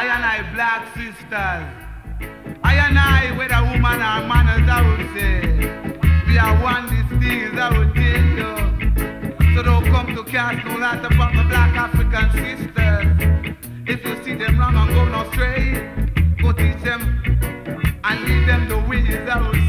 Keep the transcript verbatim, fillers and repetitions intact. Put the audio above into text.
I and I black sisters. I and I, whether woman or man, as I would say, we are one distinct, I would tell you. So don't come to cast no light upon the black African sisters. If you see them wrong and go no straight, go teach them and lead them the ways, I would